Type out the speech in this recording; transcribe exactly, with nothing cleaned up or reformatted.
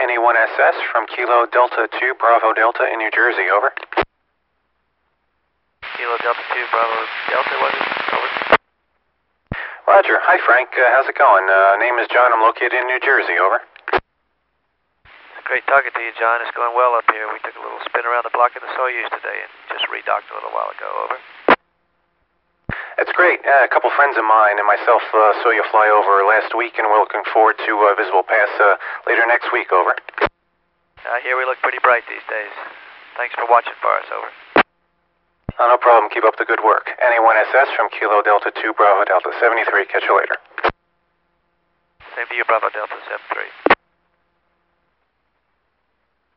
N E one S S from Kilo Delta two Bravo Delta in New Jersey, over. Kilo Delta two Bravo Delta, was it? Over. Roger. Hi, Frank. Uh, how's it going? Uh, name is John. I'm located in New Jersey, over. It's great talking to you, John. It's going well up here. We took a little spin around the block of the Soyuz today and just redocked a little while ago, over. It's great. Uh, a couple friends of mine and myself uh, saw you fly over last week, and we're looking forward to uh, Visible Pass uh, later next week, over. I hear we look pretty bright these days. Thanks for watching for us, over. Oh, no problem. Keep up the good work. N E one S S from Kilo Delta two Bravo Delta seventy-three. Catch you later. Same to you, Bravo Delta seven three.